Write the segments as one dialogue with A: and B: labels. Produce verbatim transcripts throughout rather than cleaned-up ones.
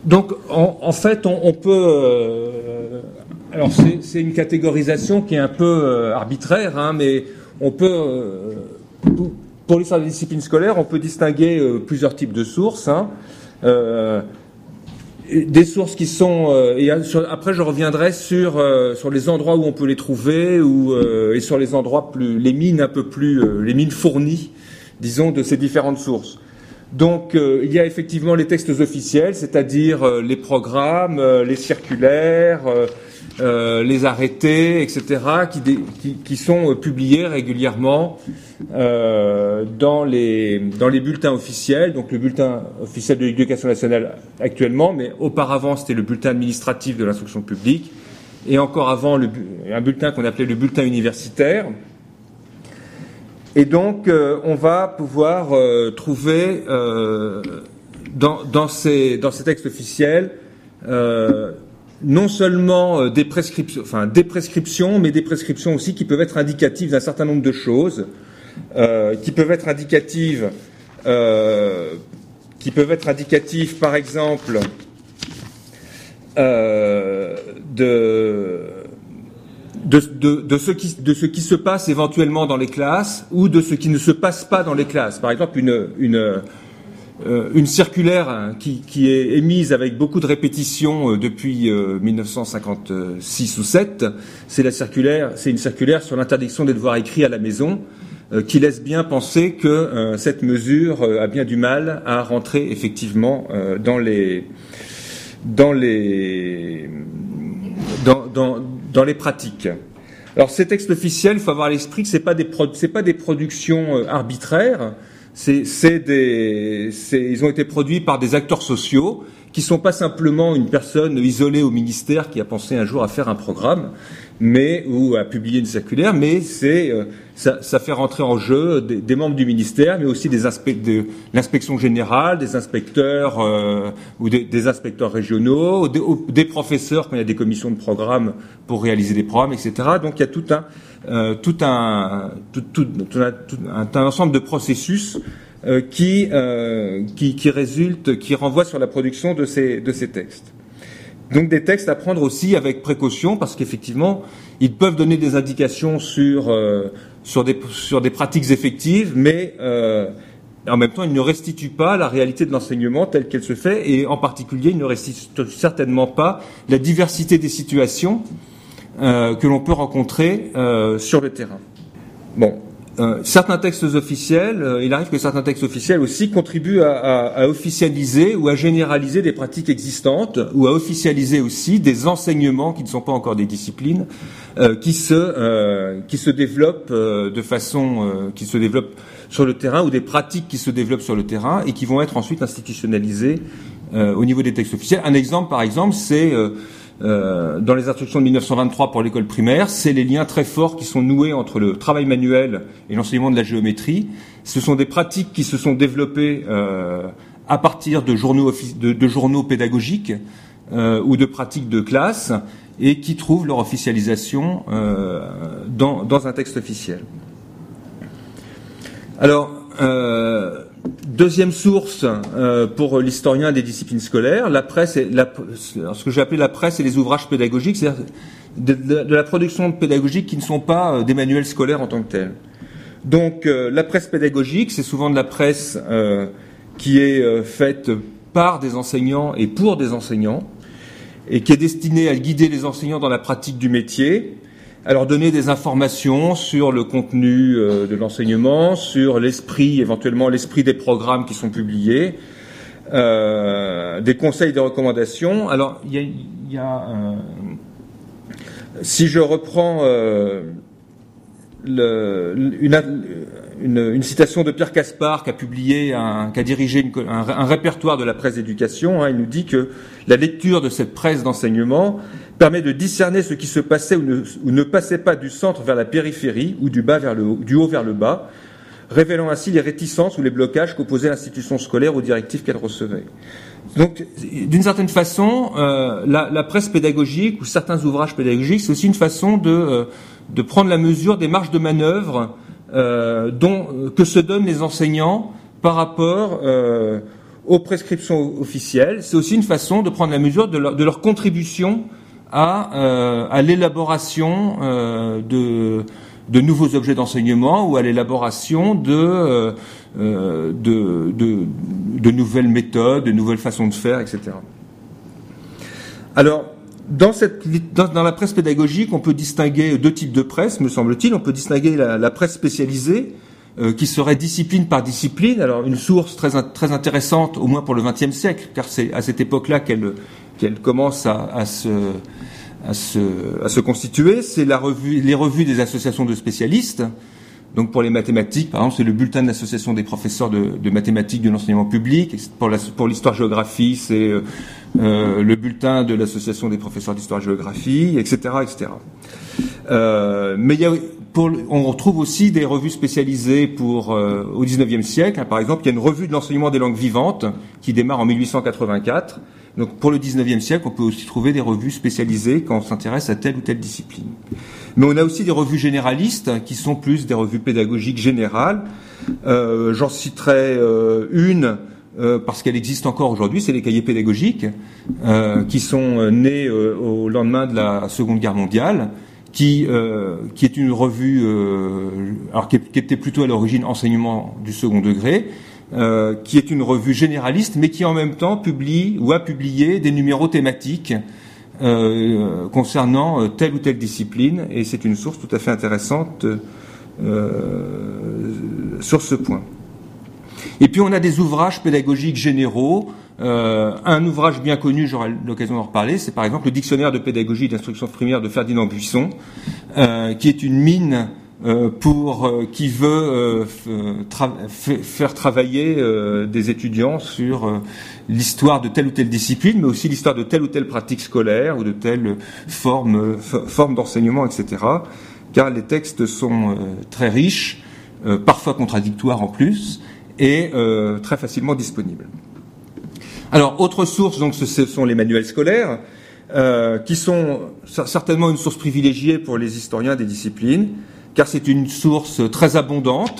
A: Donc, en, en fait, on, on peut... Euh, alors, c'est, c'est une catégorisation qui est un peu euh, arbitraire, hein, mais on peut... Euh, pour l'histoire des disciplines scolaires, on peut distinguer euh, plusieurs types de sources. Hein. Euh, des sources qui sont... Euh, et sur, après, je reviendrai sur, euh, sur les endroits où on peut les trouver ou, euh, et sur les endroits plus... les mines un peu plus... Euh, les mines fournies, disons, de ces différentes sources. Donc, euh, il y a effectivement les textes officiels, c'est-à-dire euh, les programmes, euh, les circulaires, euh, euh, les arrêtés, et cetera, qui, dé, qui, qui sont euh, publiés régulièrement euh, dans, les, dans les bulletins officiels. Donc, le bulletin officiel de l'Éducation nationale actuellement, mais auparavant, c'était le bulletin administratif de l'instruction publique, et encore avant, le, un bulletin qu'on appelait le bulletin universitaire. Et donc, euh, on va pouvoir euh, trouver euh, dans, dans, ces, dans ces textes officiels euh, non seulement euh, des prescriptions, enfin des prescriptions, mais des prescriptions aussi qui peuvent être indicatives d'un certain nombre de choses, euh, qui peuvent être indicatives, euh, qui peuvent être indicatives, par exemple, euh, de De, de, de, ce qui, de ce qui se passe éventuellement dans les classes ou de ce qui ne se passe pas dans les classes. Par exemple, une, une, euh, une circulaire hein, qui, qui est émise avec beaucoup de répétitions euh, depuis euh, mille neuf cent cinquante-six ou sept, c'est la circulaire, c'est une circulaire sur l'interdiction des devoirs écrits à la maison euh, qui laisse bien penser que euh, cette mesure euh, a bien du mal à rentrer effectivement euh, dans les dans les dans, dans dans les pratiques. Alors ces textes officiels, il faut avoir à l'esprit que c'est pas des pro- c'est pas des productions euh, arbitraires, c'est, c'est des, c'est, ils ont été produits par des acteurs sociaux qui sont pas simplement une personne isolée au ministère qui a pensé un jour à faire un programme, mais ou à publier une circulaire, mais c'est euh, ça, ça fait rentrer en jeu des, des membres du ministère, mais aussi des inspect, de l'inspection générale, des inspecteurs euh, ou des, des inspecteurs régionaux, des, des professeurs quand il y a des commissions de programme pour réaliser des programmes, et cetera. Donc il y a tout un euh, tout un tout, tout, tout, un, tout un, un ensemble de processus euh, qui, euh, qui qui résultent, qui renvoient sur la production de ces de ces textes. Donc des textes à prendre aussi avec précaution parce qu'effectivement, ils peuvent donner des indications sur euh, sur des sur des pratiques effectives, mais euh, en même temps, ils ne restituent pas la réalité de l'enseignement telle qu'elle se fait, et en particulier, ils ne restituent certainement pas la diversité des situations euh, que l'on peut rencontrer euh, sur le terrain. Bon. Euh, certains textes officiels, euh, il arrive que certains textes officiels aussi contribuent à, à, à officialiser ou à généraliser des pratiques existantes ou à officialiser aussi des enseignements qui ne sont pas encore des disciplines euh, qui se euh, qui se développent euh, de façon euh, qui se développent sur le terrain ou des pratiques qui se développent sur le terrain et qui vont être ensuite institutionnalisées euh, au niveau des textes officiels. Un exemple, par exemple, c'est euh, Euh, dans les instructions de mille neuf cent vingt-trois pour l'école primaire, c'est les liens très forts qui sont noués entre le travail manuel et l'enseignement de la géométrie. Ce sont des pratiques qui se sont développées euh, à partir de journaux, de, de journaux pédagogiques euh, ou de pratiques de classe et qui trouvent leur officialisation euh, dans, dans un texte officiel. Alors, euh, deuxième source euh, pour l'historien des disciplines scolaires, la presse, et la, ce que j'ai appelé la presse et les ouvrages pédagogiques, c'est-à-dire de, de, de la production pédagogique qui ne sont pas euh, des manuels scolaires en tant que tels. Donc euh, la presse pédagogique, c'est souvent de la presse euh, qui est euh, faite par des enseignants et pour des enseignants, et qui est destinée à guider les enseignants dans la pratique du métier, à leur donner des informations sur le contenu euh, de l'enseignement, sur l'esprit, éventuellement l'esprit des programmes qui sont publiés, euh, des conseils, des recommandations. Alors, il y a, il y a euh, si je reprends euh, le, une, une, une citation de Pierre Caspar qui a publié, un, qui a dirigé une, un, un répertoire de la presse d'éducation, hein, il nous dit que la lecture de cette presse d'enseignement permet de discerner ce qui se passait ou ne, ou ne passait pas du centre vers la périphérie ou du bas vers le haut, du haut vers le bas, révélant ainsi les réticences ou les blocages qu'opposait l'institution scolaire aux directives qu'elle recevait. Donc, d'une certaine façon, euh, la, la presse pédagogique ou certains ouvrages pédagogiques, c'est aussi une façon de, euh, de prendre la mesure des marges de manœuvre euh, dont, que se donnent les enseignants par rapport euh, aux prescriptions officielles. C'est aussi une façon de prendre la mesure de leur, de leur contribution à, euh, à l'élaboration euh, de, de nouveaux objets d'enseignement ou à l'élaboration de, euh, de, de, de nouvelles méthodes, de nouvelles façons de faire, et cetera. Alors, dans, cette, dans, dans la presse pédagogique, on peut distinguer deux types de presse, me semble-t-il. On peut distinguer la, la presse spécialisée, euh, qui serait discipline par discipline. Alors, une source très, très intéressante, au moins pour le vingtième siècle, car c'est à cette époque-là qu'elle, qu'elle commence à, à, se, à, se, à se constituer. C'est la revue, les revues des associations de spécialistes. Donc, pour les mathématiques, par exemple, c'est le bulletin de l'association des professeurs de, de mathématiques de l'enseignement public. Pour, la, pour l'histoire-géographie, c'est euh, euh, le bulletin de l'association des professeurs d'histoire-géographie, et cetera, et cetera. Euh, mais il y a, pour, on retrouve aussi des revues spécialisées pour euh, au dix-neuvième siècle. Hein, par exemple, il y a une revue de l'enseignement des langues vivantes qui démarre en mille huit cent quatre-vingt-quatre. Donc, pour le dix-neuvième siècle, on peut aussi trouver des revues spécialisées quand on s'intéresse à telle ou telle discipline. Mais on a aussi des revues généralistes qui sont plus des revues pédagogiques générales. Euh, j'en citerai euh, une euh, parce qu'elle existe encore aujourd'hui, c'est les cahiers pédagogiques euh, qui sont nés euh, au lendemain de la Seconde Guerre mondiale, qui, euh, qui est une revue, euh, alors qui, qui était plutôt à l'origine enseignement du second degré, euh, qui est une revue généraliste, mais qui en même temps publie ou a publié des numéros thématiques Euh, concernant euh, telle ou telle discipline, et c'est une source tout à fait intéressante euh, sur ce point. Et puis on a des ouvrages pédagogiques généraux. Euh, un ouvrage bien connu, j'aurai l'occasion d'en reparler, c'est par exemple le Dictionnaire de pédagogie et d'instruction primaire de Ferdinand Buisson, euh, qui est une mine Euh, pour euh, qui veut euh, tra- f- faire travailler euh, des étudiants sur euh, l'histoire de telle ou telle discipline, mais aussi l'histoire de telle ou telle pratique scolaire ou de telle forme, f- forme d'enseignement, et cetera. Car les textes sont euh, très riches, euh, parfois contradictoires en plus, et euh, très facilement disponibles. Alors, autre source, donc, ce, ce sont les manuels scolaires, euh, qui sont certainement une source privilégiée pour les historiens des disciplines, car c'est une source très abondante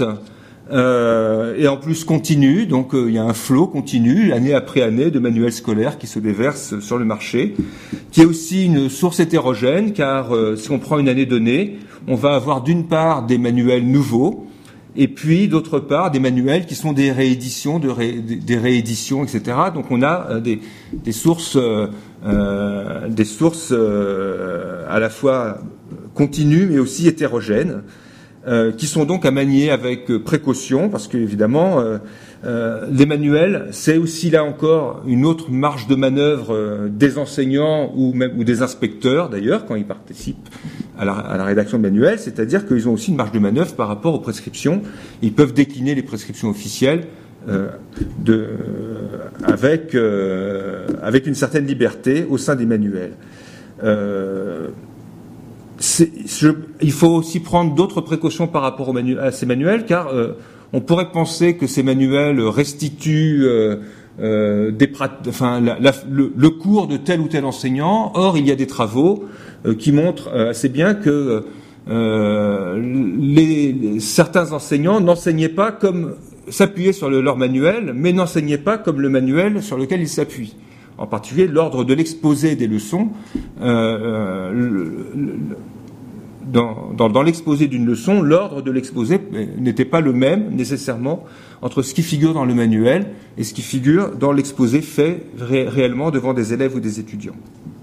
A: euh, et en plus continue, donc euh, il y a un flot continu, année après année, de manuels scolaires qui se déversent sur le marché, qui est aussi une source hétérogène, car euh, si on prend une année donnée, on va avoir d'une part des manuels nouveaux, et puis d'autre part des manuels qui sont des rééditions, de ré, des rééditions, et cetera. Donc on a euh, des, des sources, euh, euh, des sources euh, à la fois continues mais aussi hétérogènes, euh, qui sont donc à manier avec précaution, parce que évidemment euh, euh, les manuels, c'est aussi là encore une autre marge de manœuvre euh, des enseignants ou même ou des inspecteurs d'ailleurs quand ils participent à la, à la rédaction de manuels, c'est-à-dire qu'ils ont aussi une marge de manœuvre par rapport aux prescriptions. Ils peuvent décliner les prescriptions officielles euh, de, euh, avec euh, avec une certaine liberté au sein des manuels. Euh, C'est, je, il faut aussi prendre d'autres précautions par rapport aux manu- à ces manuels, car euh, on pourrait penser que ces manuels restituent euh, euh, des prat- enfin, la, la, le, le cours de tel ou tel enseignant. Or, il y a des travaux euh, qui montrent euh, assez bien que euh, les, les, certains enseignants n'enseignaient pas comme s'appuyaient sur le, leur manuel, mais n'enseignaient pas comme le manuel sur lequel ils s'appuient. En particulier, l'ordre de l'exposé des leçons, euh, le, le, dans, dans, dans l'exposé d'une leçon, l'ordre de l'exposé n'était pas le même nécessairement entre ce qui figure dans le manuel et ce qui figure dans l'exposé fait ré, réellement devant des élèves ou des étudiants.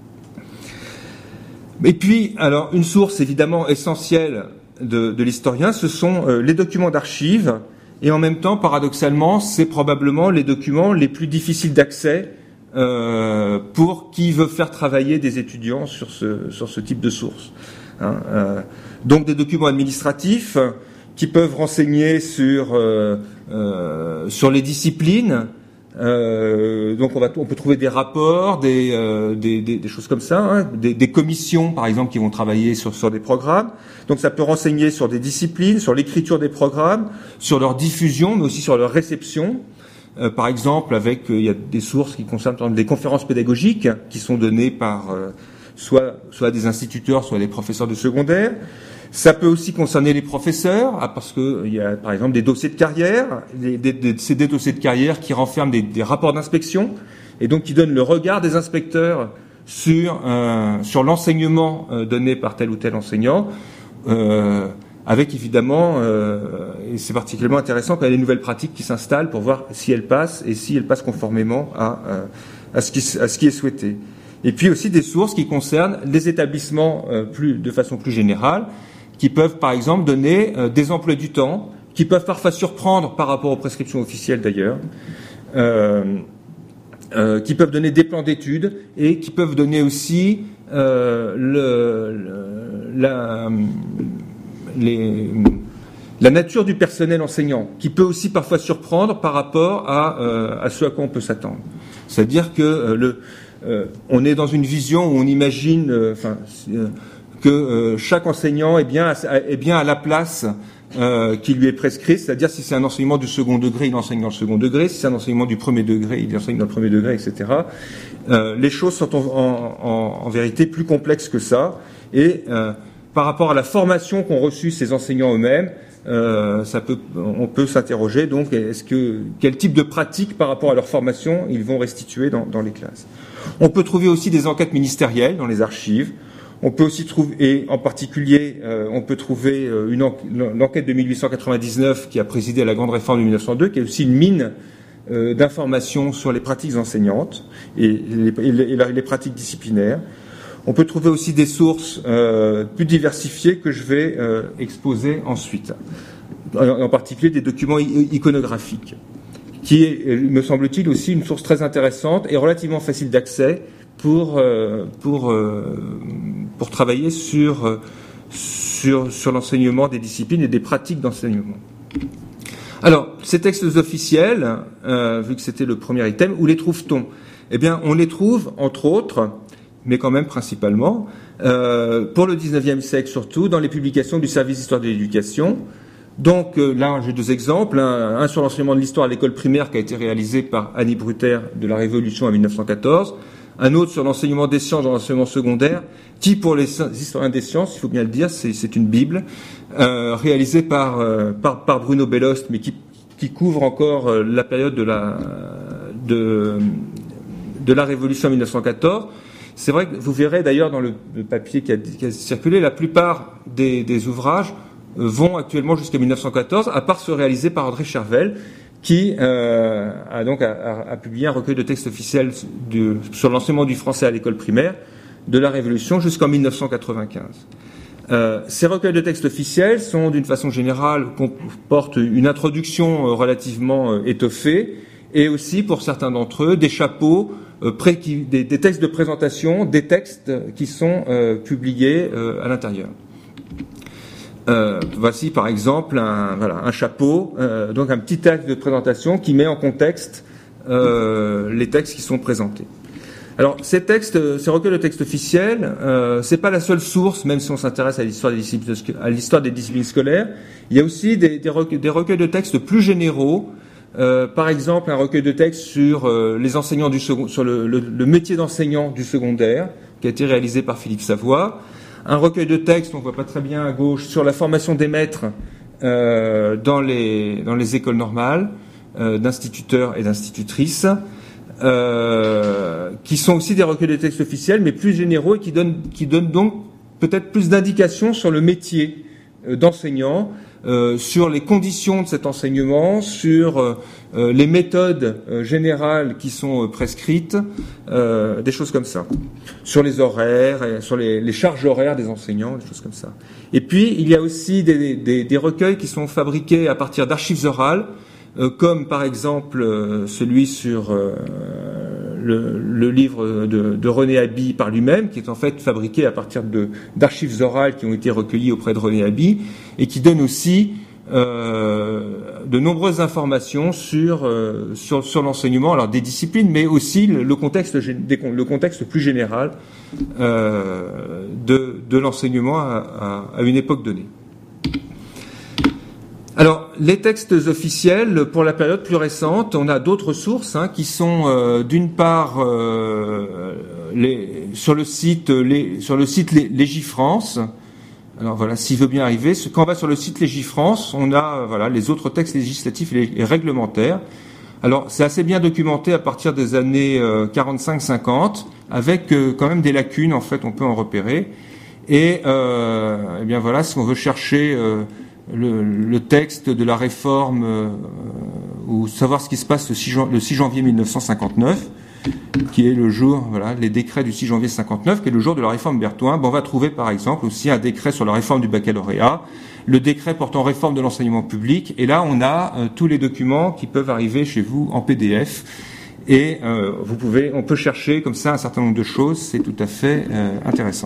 A: Et puis, alors, une source évidemment essentielle de, de l'historien, ce sont euh, les documents d'archives, et en même temps, paradoxalement, c'est probablement les documents les plus difficiles d'accès Euh, pour qui veut faire travailler des étudiants sur ce, sur ce type de source. Hein, euh, donc des documents administratifs qui peuvent renseigner sur, euh, euh, sur les disciplines. Euh, donc on, va, on peut trouver des rapports, des, euh, des, des, des choses comme ça, hein, des, des commissions par exemple qui vont travailler sur, sur des programmes. Donc ça peut renseigner sur des disciplines, sur l'écriture des programmes, sur leur diffusion, mais aussi sur leur réception. Euh, par exemple, avec euh, il y a des sources qui concernent par exemple, des conférences pédagogiques qui sont données par euh, soit soit des instituteurs, soit des professeurs de secondaire. Ça peut aussi concerner les professeurs, ah, parce que il y a par exemple des dossiers de carrière, des, des, des, c'est des dossiers de carrière qui renferment des, des rapports d'inspection, et donc qui donnent le regard des inspecteurs sur, euh, sur l'enseignement euh, donné par tel ou tel enseignant, euh, avec évidemment, euh, et c'est particulièrement intéressant quand il y a des nouvelles pratiques qui s'installent pour voir si elles passent et si elles passent conformément à, euh, à, ce, qui, à ce qui est souhaité. Et puis aussi des sources qui concernent les établissements euh, plus, de façon plus générale, qui peuvent par exemple donner euh, des emplois du temps, qui peuvent parfois surprendre par rapport aux prescriptions officielles d'ailleurs, euh, euh, qui peuvent donner des plans d'études et qui peuvent donner aussi euh, le, le, la, les, la nature du personnel enseignant, qui peut aussi parfois surprendre par rapport à, euh, à ce à quoi on peut s'attendre. C'est-à-dire que euh, le, euh, on est dans une vision où on imagine, euh, enfin, euh, que euh, chaque enseignant est bien, à, est bien à la place euh, qui lui est prescrite, c'est-à-dire si c'est un enseignement du second degré, il enseigne dans le second degré, si c'est un enseignement du premier degré, il enseigne dans le premier degré, et cetera. Euh, les choses sont en, en, en, en vérité plus complexes que ça, et euh, par rapport à la formation qu'ont reçue ces enseignants eux-mêmes, euh, ça peut, on peut s'interroger donc est-ce que quel type de pratique par rapport à leur formation ils vont restituer dans, dans les classes. On peut trouver aussi des enquêtes ministérielles dans les archives. On peut aussi trouver, et en particulier, euh, on peut trouver euh, une en, l'enquête de mille huit cent quatre-vingt-dix-neuf qui a présidé à la grande réforme de mille neuf cent deux, qui est aussi une mine euh, d'informations sur les pratiques enseignantes et les, et les, et les pratiques disciplinaires. On peut trouver aussi des sources euh, plus diversifiées que je vais euh, exposer ensuite, en, en particulier des documents iconographiques, qui est, me semble-t-il, aussi une source très intéressante et relativement facile d'accès pour euh, pour euh, pour travailler sur euh, sur sur l'enseignement des disciplines et des pratiques d'enseignement. Alors, ces textes officiels, euh, vu que c'était le premier item, où les trouve-t-on ? Eh bien, on les trouve, entre autres, mais quand même principalement, euh, pour le dix-neuvième siècle surtout, dans les publications du service d'histoire de l'éducation. Donc euh, là, j'ai deux exemples, un, un sur l'enseignement de l'histoire à l'école primaire qui a été réalisé par Annie Bruter de la Révolution en mille neuf cent quatorze, un autre sur l'enseignement des sciences dans l'enseignement secondaire, qui pour les historiens des sciences, il faut bien le dire, c'est, c'est une Bible, euh, réalisée par, euh, par, par Bruno Bellost, mais qui, qui couvre encore euh, la période de la, de, de la Révolution en mille neuf cent quatorze. C'est vrai que vous verrez d'ailleurs dans le, le papier qui a, qui a circulé, la plupart des, des ouvrages euh, vont actuellement jusqu'à mille neuf cent quatorze, à part ceux réalisés par André Chervel, qui euh, a donc a, a, a publié un recueil de textes officiels de, sur l'enseignement du français à l'école primaire de la Révolution jusqu'en mille neuf cent quatre-vingt-quinze. Euh, ces recueils de textes officiels sont, d'une façon générale, comportent une introduction euh, relativement euh, étoffée, et aussi, pour certains d'entre eux, des chapeaux, euh, pré- qui, des, des textes de présentation, des textes qui sont euh, publiés euh, à l'intérieur. Euh, voici par exemple un, voilà, un chapeau, euh, donc un petit texte de présentation qui met en contexte euh, les textes qui sont présentés. Alors ces textes, ces recueils de textes officiels, euh, c'est pas la seule source, même si on s'intéresse à l'histoire des disciplines, à l'histoire des disciplines scolaires. Il y a aussi des, des, recueils, des recueils de textes plus généraux. Euh, par exemple, un recueil de textes sur euh, les enseignants du second, sur le, le, le métier d'enseignant du secondaire, qui a été réalisé par Philippe Savoie. Un recueil de textes, on voit pas très bien à gauche, sur la formation des maîtres euh, dans les dans les écoles normales euh, d'instituteurs et d'institutrices, euh, qui sont aussi des recueils de textes officiels, mais plus généraux et qui donnent qui donnent donc peut-être plus d'indications sur le métier euh, d'enseignant, euh, sur les conditions de cet enseignement, sur euh, les méthodes euh, générales qui sont euh, prescrites, euh, des choses comme ça, sur les horaires, et sur les, les charges horaires des enseignants, des choses comme ça. Et puis il y a aussi des, des, des recueils qui sont fabriqués à partir d'archives orales, euh, comme par exemple euh, celui sur euh, le, le livre de, de René Haby par lui-même, qui est en fait fabriqué à partir de, d'archives orales qui ont été recueillies auprès de René Haby, et qui donne aussi euh, de nombreuses informations sur, euh, sur, sur l'enseignement, alors des disciplines, mais aussi le, le, contexte, le contexte plus général euh, de, de l'enseignement à, à, à une époque donnée. Alors, les textes officiels, pour la période plus récente, on a d'autres sources hein, qui sont euh, d'une part euh, les, sur le site, les, sur le site Légifrance, Alors voilà, s'il veut bien arriver, quand on va sur le site Légifrance, on a euh, voilà les autres textes législatifs et, et réglementaires. Alors c'est assez bien documenté à partir des années euh, quarante-cinq cinquante, avec euh, quand même des lacunes, en fait, on peut en repérer. Et, euh, eh bien voilà, si on veut chercher euh, le, le texte de la réforme euh, ou savoir ce qui se passe le six, le six janvier mille neuf cent cinquante-neuf, qui est le jour, voilà, les décrets du six janvier cinquante-neuf, qui est le jour de la réforme Berthoin, ben on va trouver par exemple aussi un décret sur la réforme du baccalauréat, le décret portant réforme de l'enseignement public, et là on a euh, tous les documents qui peuvent arriver chez vous en P D F, et euh, vous pouvez, on peut chercher comme ça un certain nombre de choses, c'est tout à fait euh, intéressant.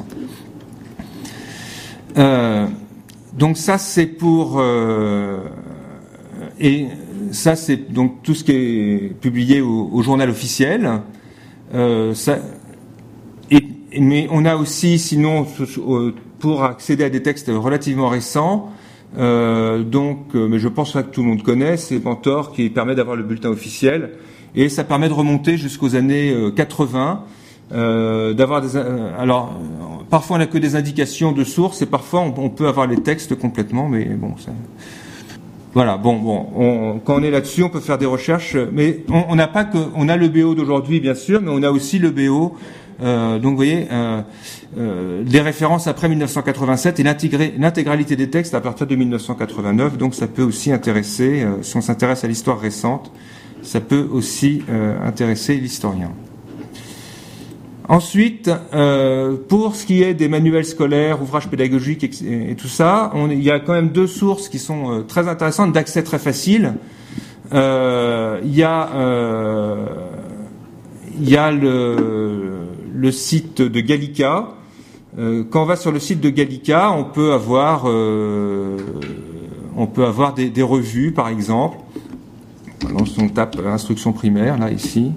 A: Euh, donc ça c'est pour euh, et ça c'est donc tout ce qui est publié au, au journal officiel. Euh, ça, et, mais on a aussi sinon pour accéder à des textes relativement récents, euh, donc mais je pense que tout le monde connaît, c'est Mentor qui permet d'avoir le bulletin officiel et ça permet de remonter jusqu'aux années quatre-vingts. Euh, d'avoir des euh, alors euh, parfois on n'a que des indications de sources et parfois on, on peut avoir les textes complètement, mais bon ça, voilà bon bon on, quand on est là-dessus on peut faire des recherches, mais on n'a pas que on a le B O d'aujourd'hui bien sûr, mais on a aussi le B O euh, donc vous voyez euh, euh, les références après mille neuf cent quatre-vingt-sept et l'intégralité des textes à partir de mille neuf cent quatre-vingt-neuf, donc ça peut aussi intéresser euh, si on s'intéresse à l'histoire récente, ça peut aussi euh, intéresser l'historien. Ensuite, euh, pour ce qui est des manuels scolaires, ouvrages pédagogiques et, et tout ça, on, il y a quand même deux sources qui sont euh, très intéressantes, d'accès très facile. Euh, il y a, euh, il y a le, le site de Gallica. Euh, quand on va sur le site de Gallica, on peut avoir, euh, on peut avoir des, des revues, par exemple. Alors, on tape instruction primaire, là, ici.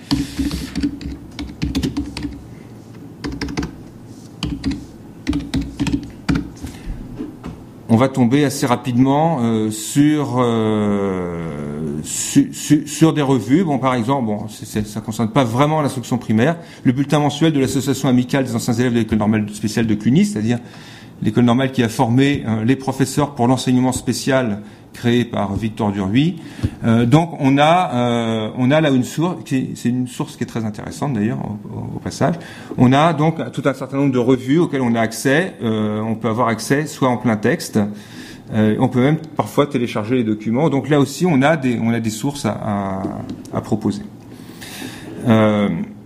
A: On va tomber assez rapidement euh, sur, euh, su, su, sur des revues. Bon, par exemple, bon, c'est, c'est, ça ne concerne pas vraiment l'instruction primaire. Le bulletin mensuel de l'association amicale des anciens élèves de l'école normale spéciale de Cluny, c'est-à-dire l'école normale qui a formé euh, les professeurs pour l'enseignement spécial créé par Victor Duruy. Euh, donc, on a, euh, on a là une source, qui, c'est une source qui est très intéressante d'ailleurs au, au passage. On a donc tout un certain nombre de revues auxquelles on a accès. Euh, on peut avoir accès soit en plein texte, euh, on peut même parfois télécharger les documents. Donc là aussi, on a des, on a des sources à, à, à proposer. Euh,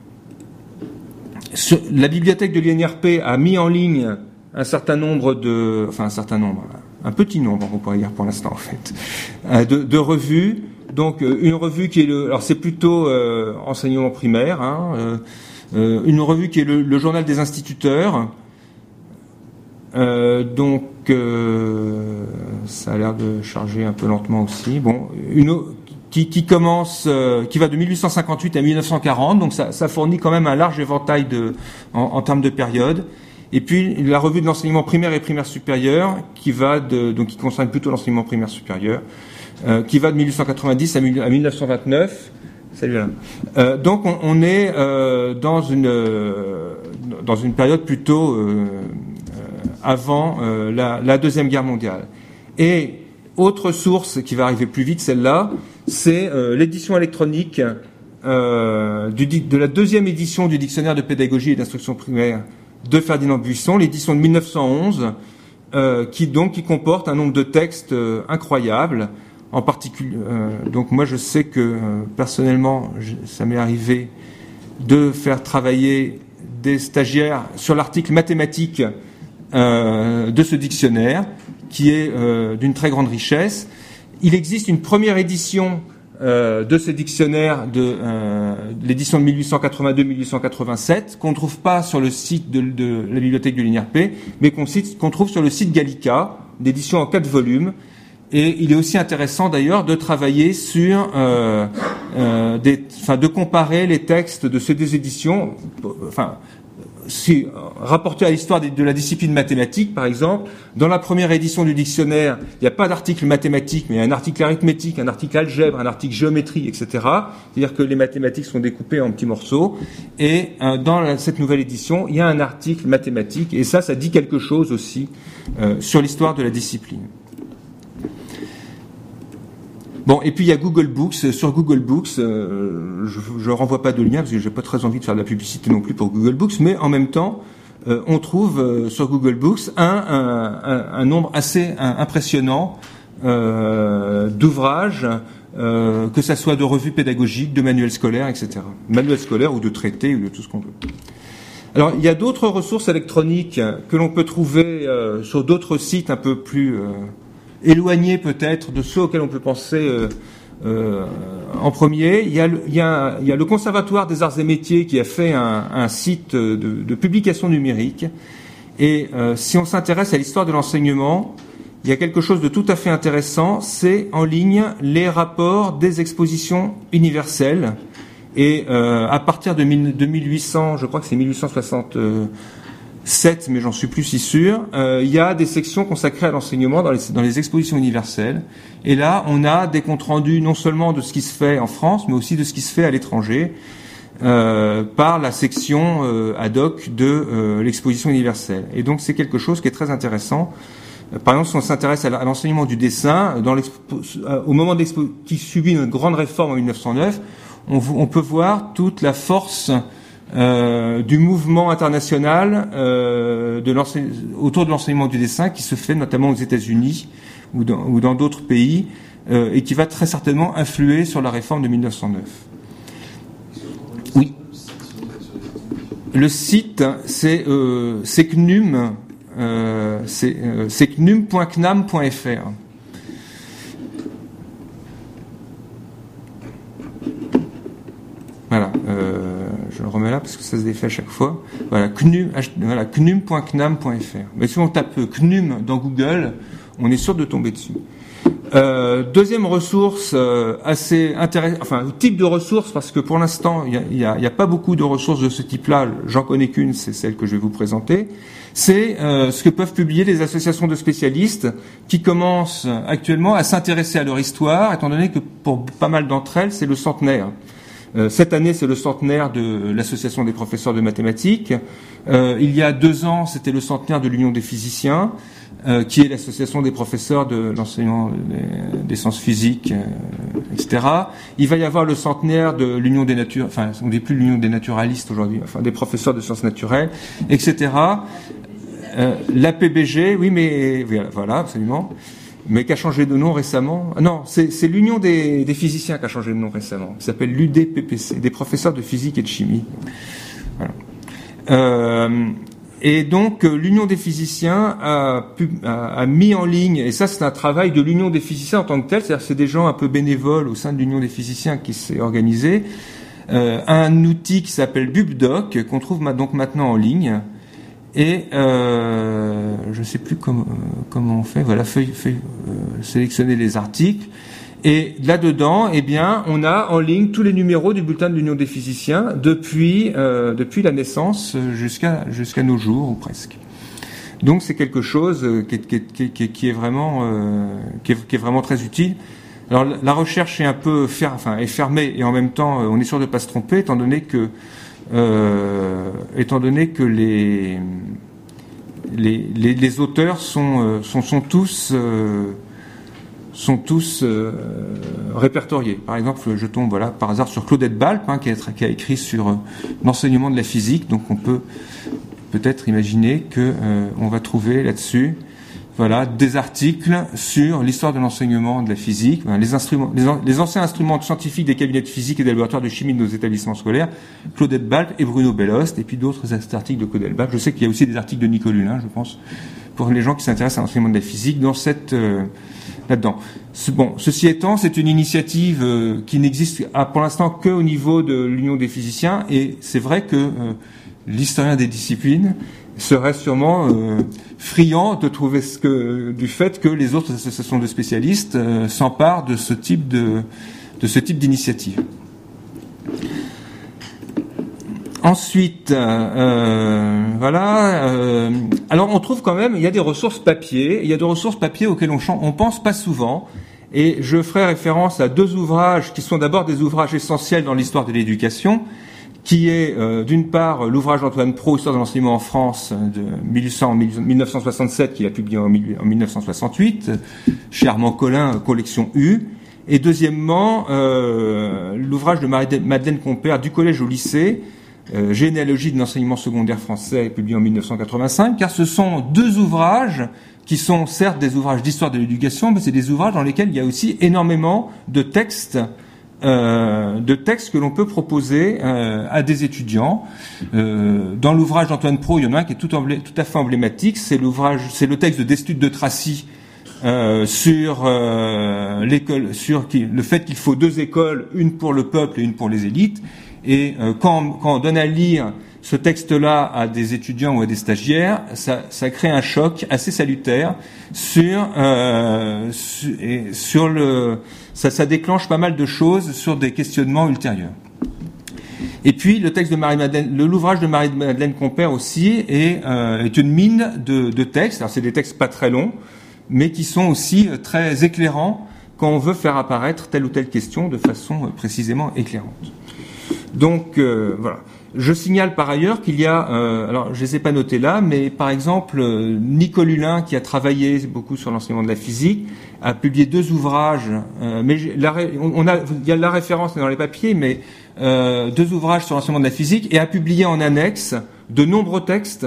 A: sur, la bibliothèque de l'I N R P a mis en ligne un certain nombre de, enfin un certain nombre. un petit nombre, on pourrait dire pour l'instant en fait, de, de revues. Donc une revue qui est le, alors c'est plutôt euh, enseignement primaire, hein, euh, une revue qui est le, le journal des instituteurs. Euh, donc euh, ça a l'air de charger un peu lentement aussi. Bon, une qui, qui commence, euh, qui va de mille huit cent cinquante-huit à mille neuf cent quarante. Donc ça, ça fournit quand même un large éventail de, en, en termes de période. Et puis la revue de l'enseignement primaire et primaire supérieur, qui va de, donc qui concerne plutôt l'enseignement primaire supérieur, euh, qui va de mille huit cent quatre-vingt-dix à, à mille neuf cent vingt-neuf. Salut Alain. Euh, donc on, on est euh, dans une euh, dans une période plutôt euh, avant euh, la, la deuxième guerre mondiale. Et autre source qui va arriver plus vite, celle-là, c'est euh, l'édition électronique euh, du, de la deuxième édition du dictionnaire de pédagogie et d'instruction primaire de Ferdinand Buisson, l'édition de mille neuf cent onze, euh, qui donc qui comporte un nombre de textes euh, incroyables. En particulier, euh, donc moi je sais que euh, personnellement, je, ça m'est arrivé de faire travailler des stagiaires sur l'article mathématique euh, de ce dictionnaire, qui est euh, d'une très grande richesse. Il existe une première édition Euh, de ces dictionnaires de euh, l'édition de mille huit cent quatre-vingt-deux mille huit cent quatre-vingt-sept, qu'on ne trouve pas sur le site de, de la bibliothèque de l'I N R P, mais qu'on, cite, qu'on trouve sur le site Gallica, d'édition en quatre volumes. Et il est aussi intéressant d'ailleurs de travailler sur, euh, euh, des, enfin, de comparer les textes de ces deux éditions. Enfin, si, rapporté à l'histoire de, de la discipline mathématique, par exemple, dans la première édition du dictionnaire, il n'y a pas d'article mathématique, mais il y a un article arithmétique, un article algèbre, un article géométrie, et cetera. C'est-à-dire que les mathématiques sont découpées en petits morceaux. Et euh, dans la, cette nouvelle édition, il y a un article mathématique. Et ça, ça dit quelque chose aussi euh, sur l'histoire de la discipline. Bon, et puis il y a Google Books. Sur Google Books, euh, je ne renvoie pas de lien parce que j'ai pas très envie de faire de la publicité non plus pour Google Books, mais en même temps, euh, on trouve euh, sur Google Books un, un, un, un nombre assez un, impressionnant euh, d'ouvrages, euh, que ça soit de revues pédagogiques, de manuels scolaires, et cetera. Manuels scolaires ou de traités ou de tout ce qu'on veut. Alors, il y a d'autres ressources électroniques que l'on peut trouver euh, sur d'autres sites un peu plus euh, éloignés peut-être de ceux auxquels on peut penser euh, euh, en premier. Il y, a, il, y a, il y a le Conservatoire des Arts et Métiers qui a fait un, un site de, de publication numérique. Et euh, si on s'intéresse à l'histoire de l'enseignement, il y a quelque chose de tout à fait intéressant, c'est en ligne les rapports des expositions universelles. Et euh, à partir de, mille, de mille huit cents, je crois que c'est mille huit cent soixante-sept, mais j'en suis plus si sûr, euh, il y a des sections consacrées à l'enseignement dans les, dans les expositions universelles. Et là, on a des comptes rendus non seulement de ce qui se fait en France, mais aussi de ce qui se fait à l'étranger, euh, par la section euh, ad hoc de euh, l'exposition universelle. Et donc c'est quelque chose qui est très intéressant. Par exemple, si on s'intéresse à l'enseignement du dessin, dans au moment de l'expo qui subit une grande réforme en mille neuf cent neuf, on, on peut voir toute la force euh, du mouvement international euh, de autour de l'enseignement du dessin qui se fait notamment aux États-Unis ou dans, ou dans d'autres pays euh, et qui va très certainement influer sur la réforme de mille neuf cent neuf. Oui. Le site, c'est euh, c'est C N U M, euh, c'est euh, c n u m point c n a m point f r. Voilà, euh, je le remets là parce que ça se défait à chaque fois. Voilà, C N U M, voilà, c n u m point c n a m point f r. Mais si on tape C N U M dans Google, on est sûr de tomber dessus. Euh, deuxième ressource euh, assez intéressante, enfin type de ressource, parce que pour l'instant il n'y a, a, a pas beaucoup de ressources de ce type-là. J'en connais qu'une, c'est celle que je vais vous présenter. C'est euh, ce que peuvent publier les associations de spécialistes qui commencent actuellement à s'intéresser à leur histoire, étant donné que pour pas mal d'entre elles, c'est le centenaire. Euh, cette année, c'est le centenaire de l'association des professeurs de mathématiques. Euh, il y a deux ans, c'était le centenaire de l'Union des physiciens, euh, qui est l'association des professeurs de l'enseignement des, des sciences physiques, euh, et cetera. Il va y avoir le centenaire de l'Union des natures, enfin, on n'est plus l'Union des naturalistes aujourd'hui, enfin, des professeurs de sciences naturelles, et cetera. Euh, l'A P B G, oui, mais voilà, absolument. Mais qui a changé de nom récemment. Non, c'est, c'est l'Union des, des physiciens qui a changé de nom récemment, qui s'appelle l'U D P P C, des professeurs de physique et de chimie. Voilà. Euh, et donc, l'Union des physiciens a, a, a mis en ligne, et ça c'est un travail de l'Union des physiciens en tant que tel, c'est-à-dire que c'est des gens un peu bénévoles au sein de l'Union des physiciens qui s'est organisé, euh, un outil qui s'appelle BubDoc, qu'on trouve donc maintenant en ligne. Et euh, je ne sais plus comment, euh, comment on fait. Voilà, feuille, feuille, euh, sélectionner les articles. Et là-dedans, eh bien, on a en ligne tous les numéros du bulletin de l'Union des physiciens depuis euh, depuis la naissance jusqu'à jusqu'à nos jours ou presque. Donc c'est quelque chose qui est, qui est, qui est, qui est vraiment euh, qui, est, qui est vraiment très utile. Alors la recherche est un peu fer, enfin est fermée et en même temps on est sûr de ne pas se tromper étant donné que Euh, étant donné que les les, les, les auteurs sont, euh, sont, sont tous euh, sont tous euh, répertoriés. Par exemple, je tombe voilà par hasard sur Claudette Balp, hein, qui, a, qui a écrit sur euh, l'enseignement de la physique. Donc, on peut peut-être imaginer que euh, on va trouver là-dessus. Voilà, des articles sur l'histoire de l'enseignement de la physique, les, instruments, les, les anciens instruments scientifiques des cabinets de physique et des laboratoires de chimie de nos établissements scolaires, Claudette Balp et Bruno Bellost, et puis d'autres articles de Claudette Balp. Je sais qu'il y a aussi des articles de Nicole Hulin, je pense, pour les gens qui s'intéressent à l'enseignement de la physique dans cette euh, là-dedans. Ce, bon, ceci étant, c'est une initiative euh, qui n'existe à, pour l'instant que au niveau de l'Union des physiciens, et c'est vrai que euh, l'historien des disciplines serait sûrement euh, friand de trouver ce que, du fait que les autres associations de spécialistes euh, s'emparent de ce type de, de ce type d'initiative. Ensuite, euh, voilà. Euh, alors, on trouve quand même, il y a des ressources papier. Il y a des ressources papier auxquelles on, on pense pas souvent. Et je ferai référence à deux ouvrages qui sont d'abord des ouvrages essentiels dans l'histoire de l'éducation, qui est euh, d'une part l'ouvrage d'Antoine Prot, Histoire de l'enseignement en France, de mille neuf cent soixante-sept, qu'il a publié en mille neuf cent soixante-huit, chez Armand Collin, collection U. Et deuxièmement, euh, l'ouvrage de Madeleine Compère, Du collège au lycée, Euh, généalogie de l'enseignement secondaire français, publié en mille neuf cent quatre-vingt-cinq, car ce sont deux ouvrages qui sont certes des ouvrages d'histoire de l'éducation, mais c'est des ouvrages dans lesquels il y a aussi énormément de textes, euh, de textes que l'on peut proposer euh, à des étudiants. Euh, dans l'ouvrage d'Antoine Prot, il y en a un qui est tout, emblé, tout à fait emblématique, c'est l'ouvrage, c'est le texte de Destutt de Tracy euh, sur euh, l'école, sur qui, le fait qu'il faut deux écoles, une pour le peuple et une pour les élites. Et euh, quand, quand on donne à lire ce texte-là à des étudiants ou à des stagiaires, ça, ça crée un choc assez salutaire sur, euh, sur, et sur le, ça, ça déclenche pas mal de choses sur des questionnements ultérieurs. Et puis le texte de Marie-Madeleine, le l'ouvrage de Marie-Madeleine Compère aussi est, euh, est une mine de, de textes. Alors c'est des textes pas très longs, mais qui sont aussi très éclairants quand on veut faire apparaître telle ou telle question de façon précisément éclairante. Donc euh, voilà. Je signale par ailleurs qu'il y a, euh, alors je les ai pas notés là, mais par exemple euh, Nicole Hulin, qui a travaillé beaucoup sur l'enseignement de la physique, a publié deux ouvrages. Euh, mais la, on a, il y a la référence dans les papiers, mais euh, deux ouvrages sur l'enseignement de la physique, et a publié en annexe de nombreux textes,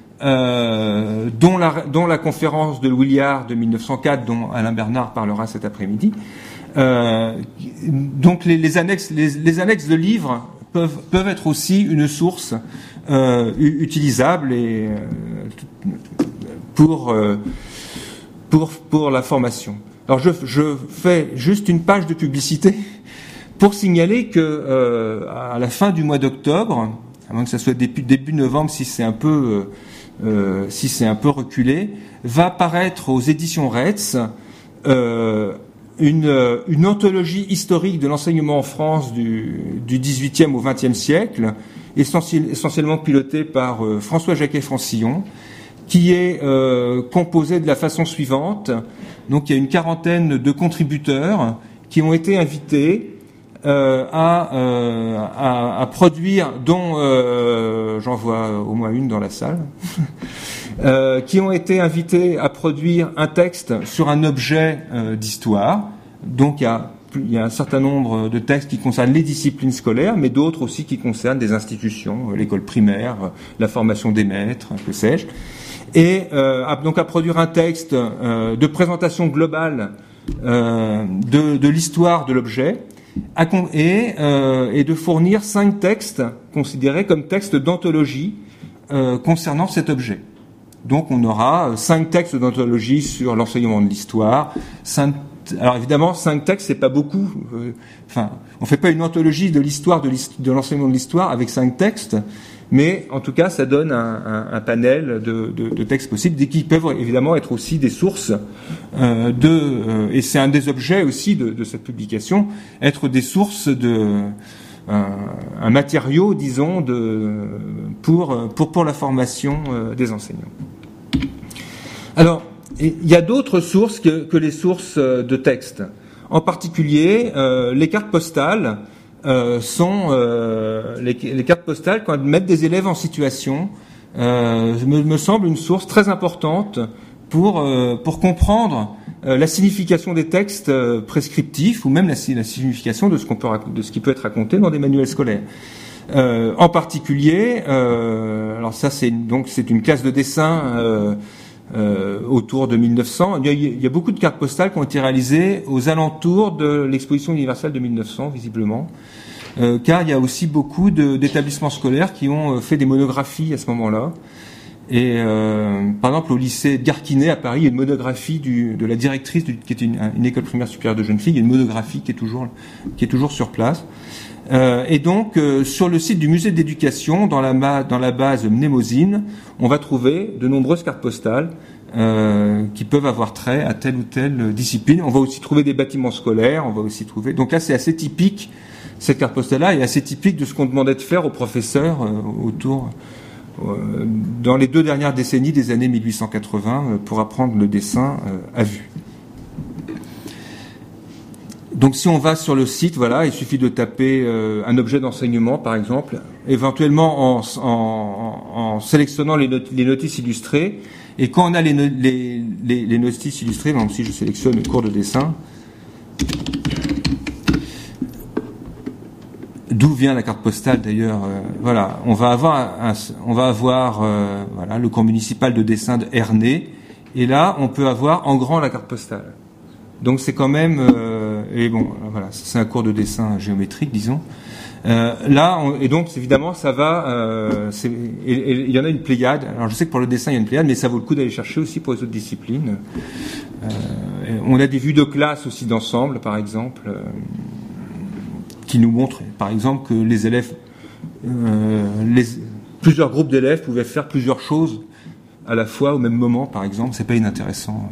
A: euh, dont la, dont la conférence de Louis Liard de mille neuf cent quatre, dont Alain Bernard parlera cet après-midi. Euh, donc les, les annexes, les, les annexes de livres peuvent peuvent être aussi une source euh, utilisable et euh, pour euh, pour pour la formation. Alors je je fais juste une page de publicité pour signaler que euh, à la fin du mois d'octobre, à moins que ça soit début début novembre si c'est un peu euh, si c'est un peu reculé, va paraître aux éditions Retz euh, Une, une anthologie historique de l'enseignement en France du, du dix-huitième au vingtième siècle, essentiel, essentiellement pilotée par euh, François Jacquet-Francillon, qui est euh, composée de la façon suivante. Donc il y a une quarantaine de contributeurs qui ont été invités euh, à, euh, à, à produire, dont euh, j'en vois au moins une dans la salle, Euh, qui ont été invités à produire un texte sur un objet euh, d'histoire. Donc il y, a, il y a un certain nombre de textes qui concernent les disciplines scolaires, mais d'autres aussi qui concernent des institutions, euh, l'école primaire, euh, la formation des maîtres, que sais-je. Et euh, à, donc à produire un texte euh, de présentation globale euh, de, de l'histoire de l'objet, à, et, euh, et de fournir cinq textes considérés comme textes d'anthologie euh, concernant cet objet. Donc on aura cinq textes d'anthologie sur l'enseignement de l'histoire. Cinq, alors évidemment, cinq textes, c'est pas beaucoup. Euh, enfin, on fait pas une anthologie de l'histoire de, de l'enseignement de l'histoire avec cinq textes, mais en tout cas, ça donne un, un, un panel de, de, de textes possibles, et qui peuvent évidemment être aussi des sources euh, de. Euh, et c'est un des objets aussi de, de cette publication, être des sources de. Un, un matériau, disons, de, pour, pour, pour la formation euh, des enseignants. Alors, il y a d'autres sources que, que les sources de texte. En particulier, euh, les cartes postales euh, sont euh, les, les cartes postales, quand elles mettent des élèves en situation, euh, me, me semble une source très importante pour euh, pour comprendre euh, la signification des textes euh, prescriptifs, ou même la, la signification de ce qu'on peut de ce qui peut être raconté dans des manuels scolaires. Euh, en particulier, euh, alors ça c'est donc c'est une classe de dessin euh, euh, autour de mille neuf cents. Il y, a, il y a beaucoup de cartes postales qui ont été réalisées aux alentours de l'exposition universelle de mille neuf cents, visiblement, euh, car il y a aussi beaucoup de, d'établissements scolaires qui ont fait des monographies à ce moment-là. Et euh, par exemple au lycée de Garquinet à Paris, il y a une monographie du, de la directrice du, qui est une, une école primaire supérieure de jeunes filles. Il y a une monographie qui est toujours qui est toujours sur place. Euh, et donc euh, sur le site du musée d'éducation, dans la dans la base Mnémosine, on va trouver de nombreuses cartes postales euh, qui peuvent avoir trait à telle ou telle discipline. On va aussi trouver des bâtiments scolaires. On va aussi trouver. Donc là, c'est assez typique. cette carte postale-là est assez typique de ce qu'on demandait de faire aux professeurs euh, autour, euh, dans les deux dernières décennies des années mille huit cent quatre-vingts, euh, pour apprendre le dessin euh, à vue. Donc si on va sur le site, voilà, il suffit de taper euh, un objet d'enseignement, par exemple, éventuellement en, en, en sélectionnant les, not les notices illustrées. Et quand on a les, no les, les, les notices illustrées, donc si je sélectionne le cours de dessin, d'où vient la carte postale d'ailleurs, euh, voilà, on va avoir, un, on va avoir euh, voilà, le cours municipal de dessin de Ernée, et là on peut avoir en grand la carte postale. Donc c'est quand même, euh, et bon, voilà, c'est un cours de dessin géométrique, disons. Euh, là, on, et donc évidemment, ça va. Euh, et, et, il y en a une pléiade. Alors je sais que pour le dessin, il y a une pléiade, mais ça vaut le coup d'aller chercher aussi pour les autres disciplines. Euh, on a des vues de classe aussi d'ensemble, par exemple, euh, qui nous montrent, par exemple, que les élèves, euh, les, plusieurs groupes d'élèves pouvaient faire plusieurs choses à la fois au même moment, par exemple. C'est pas inintéressant.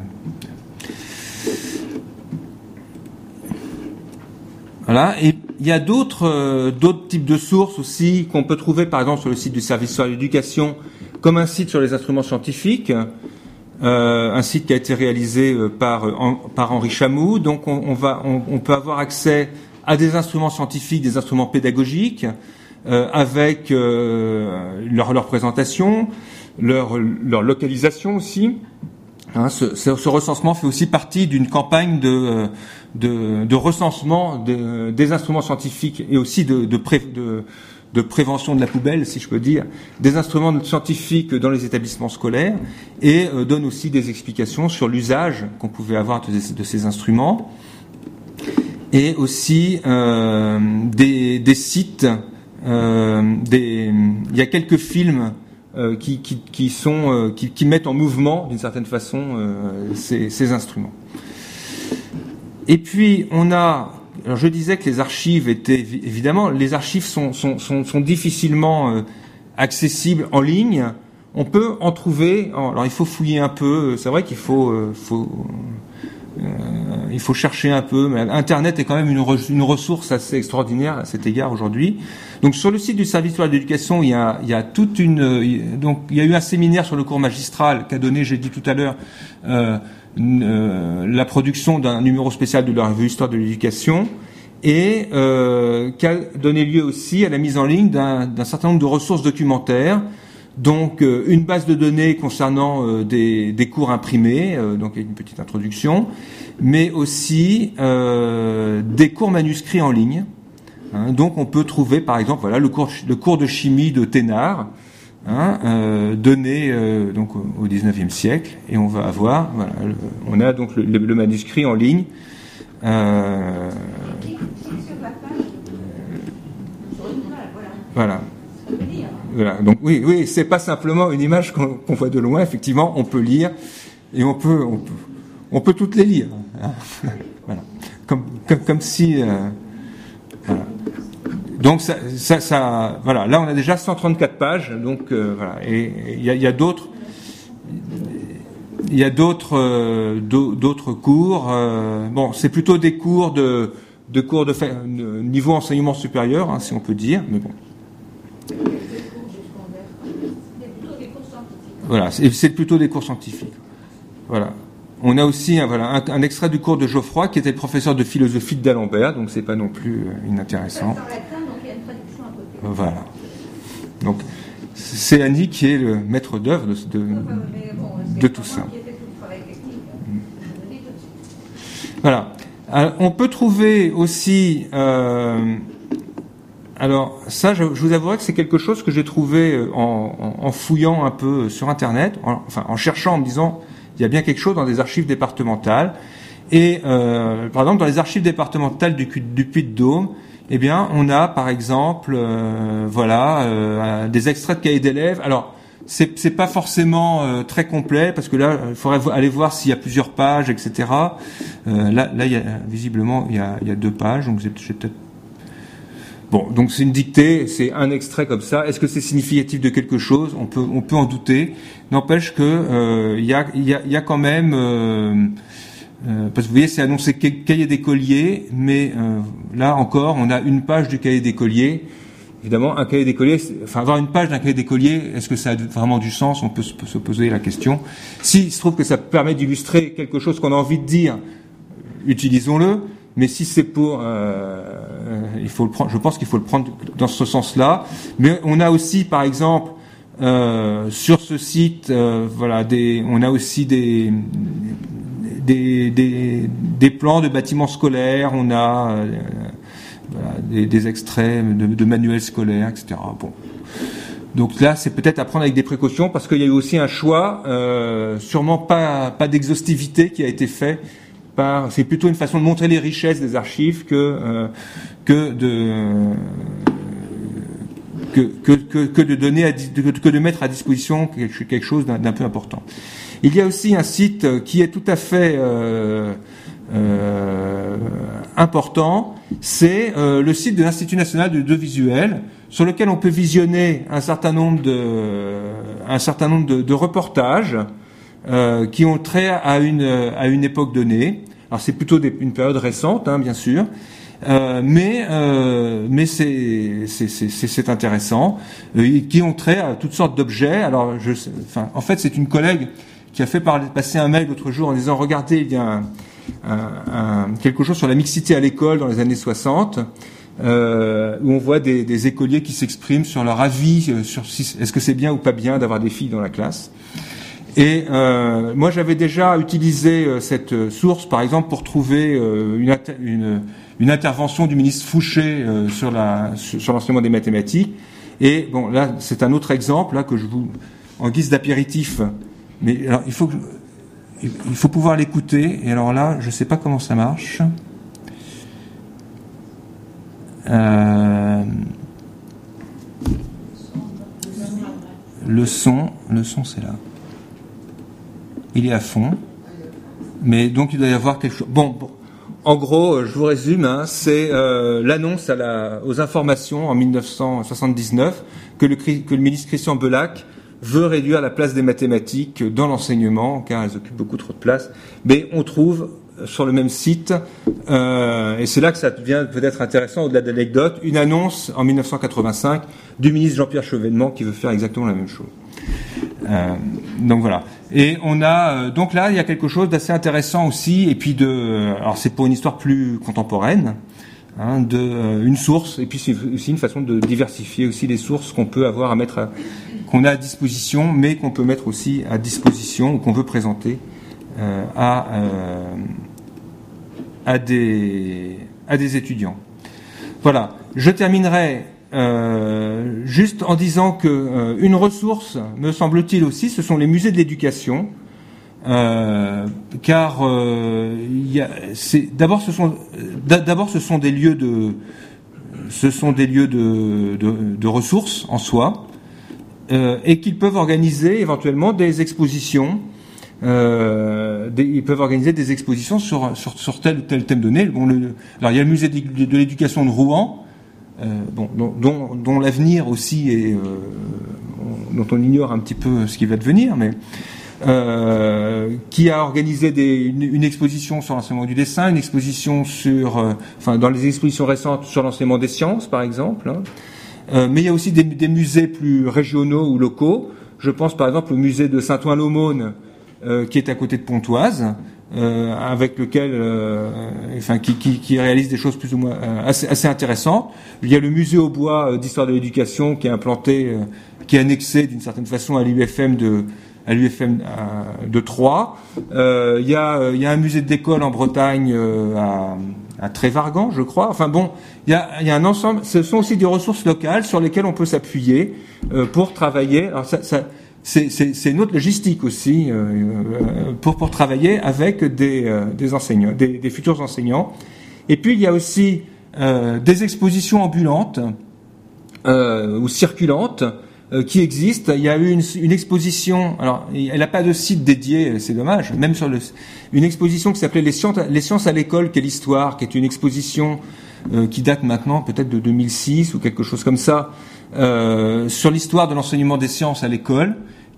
A: Voilà. Et il y a d'autres euh, d'autres types de sources aussi qu'on peut trouver, par exemple, sur le site du service sur l'éducation, comme un site sur les instruments scientifiques, euh, un site qui a été réalisé euh, par en, par Henri Chamou. Donc, on, on va on, on peut avoir accès à des instruments scientifiques, des instruments pédagogiques, euh, avec euh, leur leur présentation, leur leur localisation aussi. Hein, ce, ce, ce recensement fait aussi partie d'une campagne de, de, de recensement de, des instruments scientifiques et aussi de, de, pré, de, de prévention de la poubelle, si je peux dire, des instruments scientifiques dans les établissements scolaires, et euh, donne aussi des explications sur l'usage qu'on pouvait avoir de, de ces instruments, et aussi euh, des, des sites, euh, des, il y a quelques films Euh, qui, qui, qui, sont, euh, qui, qui mettent en mouvement, d'une certaine façon, euh, ces, ces instruments. Et puis, on a... Alors, je disais que les archives étaient... Évidemment, les archives sont, sont, sont, sont difficilement euh, accessibles en ligne. On peut en trouver... Alors, il faut fouiller un peu. C'est vrai qu'il faut... Euh, faut euh, il faut chercher un peu, mais Internet est quand même une, re, une ressource assez extraordinaire à cet égard aujourd'hui. Donc sur le site du service de l'éducation, il y a, il y a toute une, donc il y a eu un séminaire sur le cours magistral qu'a donné, j'ai dit tout à l'heure, euh, euh, la production d'un numéro spécial de la revue Histoire de l'éducation, et euh, qui a donné lieu aussi à la mise en ligne d'un, d'un certain nombre de ressources documentaires. Donc euh, une base de données concernant euh, des, des cours imprimés, euh, donc il y a une petite introduction, mais aussi euh, des cours manuscrits en ligne. Hein, donc on peut trouver par exemple voilà le cours, le cours de chimie de Thénard, hein, euh, donné euh, donc au dix-neuvième siècle, et on va avoir voilà, le, on a donc le, le, le manuscrit en ligne. Euh, voilà. Voilà. Donc oui, oui, c'est pas simplement une image qu'on, qu'on voit de loin. Effectivement, on peut lire et on peut, on peut, on peut toutes les lire. Hein. Voilà. Comme, comme, comme si. Euh, voilà. Donc ça, ça, ça, voilà. Là, on a déjà cent trente-quatre pages. Donc euh, voilà. Et il y a, y a d'autres. Il y a d'autres, euh, d'autres cours. Euh, bon, c'est plutôt des cours de, de cours de, de niveau enseignement supérieur, hein, si on peut dire. Mais bon. Voilà, c'est, c'est plutôt des cours scientifiques. Voilà. On a aussi un, voilà, un, un extrait du cours de Geoffroy, qui était le professeur de philosophie de d'Alembert, donc c'est pas non plus euh, inintéressant. Voilà. Donc c'est Annie qui est le maître d'œuvre de, de, de tout ça. Voilà. Alors, on peut trouver aussi. Euh, Alors ça, je, je vous avouerai que c'est quelque chose que j'ai trouvé en, en, en fouillant un peu sur Internet, en, enfin en cherchant, en me disant il y a bien quelque chose dans des archives départementales. Et euh, par exemple dans les archives départementales du, du Puy-de-Dôme, eh bien on a par exemple euh, voilà euh, des extraits de cahiers d'élèves. Alors c'est, c'est pas forcément euh, très complet parce que là il faudrait aller voir s'il y a plusieurs pages, et cetera. Euh, là, là il y a, visiblement il y a, il y a deux pages, donc j'ai, j'ai peut-être Bon, donc c'est une dictée, c'est un extrait comme ça. Est-ce que c'est significatif de quelque chose ? On peut, on peut en douter. N'empêche que euh, il y a, il y a, il y a quand même, euh, Euh, parce que vous voyez, c'est annoncé cahier d'écolier, mais euh, là encore, on a une page du cahier d'écolier. Évidemment, un cahier d'écolier, enfin avoir une page d'un cahier d'écolier, est-ce que ça a vraiment du sens? On peut se, peut se poser la question. S'il se trouve que ça permet d'illustrer quelque chose qu'on a envie de dire, utilisons-le. Mais si c'est pour, euh, il faut le prendre. Je pense qu'il faut le prendre dans ce sens-là. Mais on a aussi, par exemple, euh, sur ce site, euh, voilà, des, on a aussi des des, des des plans de bâtiments scolaires. On a euh, voilà, des, des extraits de, de manuels scolaires, et cetera. Bon. Donc là, c'est peut-être à prendre avec des précautions parce qu'il y a eu aussi un choix, euh, sûrement pas pas d'exhaustivité qui a été fait. Par, c'est plutôt une façon de montrer les richesses des archives que euh, que de euh, que, que que que de donner à, que, que de mettre à disposition quelque, quelque chose d'un, d'un peu important. Il y a aussi un site qui est tout à fait euh, euh, important, c'est euh, le site de l'Institut national de l'audiovisuel, sur lequel on peut visionner un certain nombre de un certain nombre de, de reportages. Euh, qui ont trait à une à une époque donnée. Alors c'est plutôt des, une période récente, hein, bien sûr, euh, mais euh, mais c'est c'est c'est c'est intéressant. Euh, qui ont trait à toutes sortes d'objets. Alors je, enfin, en fait, c'est une collègue qui a fait passer un mail l'autre jour en disant regardez, il y a un, un, un, quelque chose sur la mixité à l'école dans les années soixante. Euh, où on voit des, des écoliers qui s'expriment sur leur avis sur si, est-ce que c'est bien ou pas bien d'avoir des filles dans la classe. Et euh, moi, j'avais déjà utilisé euh, cette source, par exemple, pour trouver euh, une, une, une intervention du ministre Fouché euh, sur, la, sur, sur l'enseignement des mathématiques. Et bon, là, c'est un autre exemple là que je vous, en guise d'apéritif. Mais alors, il faut, que, il faut pouvoir l'écouter. Et alors là, je ne sais pas comment ça marche. Euh, le son, le son, c'est là. Il est à fond, mais donc il doit y avoir quelque chose. Bon, bon en gros, je vous résume, hein, c'est euh, l'annonce à la, aux informations en mille neuf cent soixante-dix-neuf que le, que le ministre Christian Belac veut réduire la place des mathématiques dans l'enseignement, car elles occupent beaucoup trop de place. Mais on trouve sur le même site, euh, et c'est là que ça devient peut-être intéressant au-delà d'anecdotes, une annonce en mille neuf cent quatre-vingt-cinq du ministre Jean-Pierre Chevènement qui veut faire exactement la même chose. Euh, donc voilà. Et on a euh, donc là il y a quelque chose d'assez intéressant aussi, et puis de euh, alors c'est pour une histoire plus contemporaine, hein, de euh, une source, et puis c'est aussi une façon de diversifier aussi les sources qu'on peut avoir à mettre à, qu'on a à disposition, mais qu'on peut mettre aussi à disposition ou qu'on veut présenter euh, à euh, à des à des étudiants. Voilà. Je terminerai Euh, juste en disant que euh, une ressource, me semble-t-il aussi, ce sont les musées de l'éducation, euh, car euh, y a, c'est, d'abord ce sont d'abord ce sont des lieux de ce sont des lieux de, de, de ressources en soi, euh, et qu'ils peuvent organiser éventuellement des expositions. Euh, des, ils peuvent organiser des expositions sur sur, sur tel ou tel thème donné. Bon, le, alors il y a le musée de, de l'éducation de Rouen. Euh, bon, dont, dont, dont l'avenir aussi est, euh, on, dont on ignore un petit peu ce qui va devenir, mais euh, qui a organisé des, une, une exposition sur l'enseignement du dessin, une exposition sur, euh, enfin dans les expositions récentes sur l'enseignement des sciences, par exemple. Hein. Euh, mais il y a aussi des, des musées plus régionaux ou locaux. Je pense par exemple au musée de Saint-Ouen-l'Aumône, euh, qui est à côté de Pontoise. Euh, avec lequel, euh, enfin, qui, qui, qui réalise des choses plus ou moins euh, assez, assez intéressantes. Il y a le musée au bois euh, d'histoire de l'éducation qui est implanté, euh, qui est annexé d'une certaine façon à l'U F M de, à l'U F M euh, de Troyes. Euh, il y a, euh, il y a un musée d'école en Bretagne euh, à, à Trévargan, je crois. Enfin bon, il y a, il y a un ensemble. Ce sont aussi des ressources locales sur lesquelles on peut s'appuyer euh, pour travailler. Alors ça, ça C'est, c'est, c'est une autre logistique aussi euh, pour pour travailler avec des, euh, des enseignants, des, des futurs enseignants. Et puis il y a aussi euh, des expositions ambulantes euh, ou circulantes euh, qui existent. Il y a eu une, une exposition. Alors, elle n'a pas de site dédié, c'est dommage. Même sur le, une exposition qui s'appelait les sciences, les sciences à l'école, quelle histoire, qui est une exposition euh, qui date maintenant peut-être de deux mille six ou quelque chose comme ça. Euh, sur l'histoire de l'enseignement des sciences à l'école,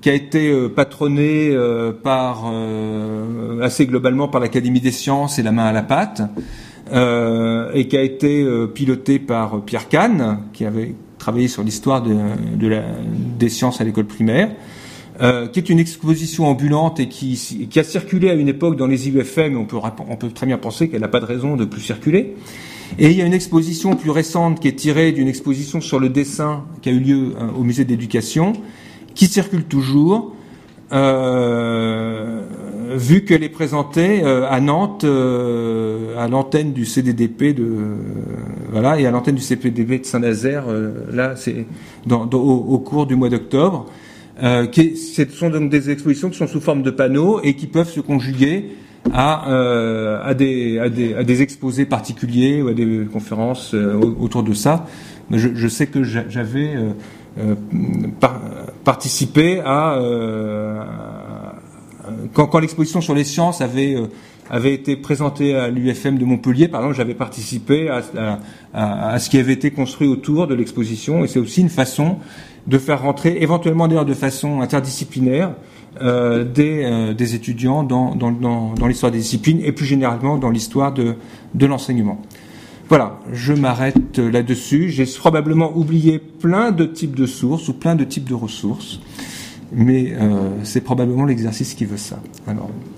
A: qui a été euh, patronné euh, par euh, assez globalement par l'Académie des sciences et la main à la pâte, euh, et qui a été euh, piloté par Pierre Kahn, qui avait travaillé sur l'histoire de, de la, des sciences à l'école primaire, euh, qui est une exposition ambulante et qui, qui a circulé à une époque dans les I U F M, on peut, on peut très bien penser qu'elle n'a pas de raison de plus circuler. Et il y a une exposition plus récente qui est tirée d'une exposition sur le dessin qui a eu lieu euh, au musée d'éducation, qui circule toujours, euh, vu qu'elle est présentée euh, à Nantes, euh, à l'antenne du C D D P de euh, voilà, et à l'antenne du C P D P de Saint-Nazaire. Euh, là, c'est dans, dans, au, au cours du mois d'octobre. Euh, qui, ce sont donc des expositions qui sont sous forme de panneaux et qui peuvent se conjuguer à, euh, à, des, à, des, à des exposés particuliers ou à des conférences euh, autour de ça. Je, je sais que j'avais euh, euh, par, participé à, euh, à quand, quand l'exposition sur les sciences avait euh, avait été présentée à l'U F M de Montpellier, par exemple, j'avais participé à, à, à, à ce qui avait été construit autour de l'exposition, et c'est aussi une façon de faire rentrer, éventuellement d'ailleurs de façon interdisciplinaire, euh, des, euh, des étudiants dans, dans, dans, dans l'histoire des disciplines et plus généralement dans l'histoire de, de l'enseignement. Voilà, je m'arrête là-dessus. J'ai probablement oublié plein de types de sources ou plein de types de ressources, mais euh, c'est probablement l'exercice qui veut ça. Alors,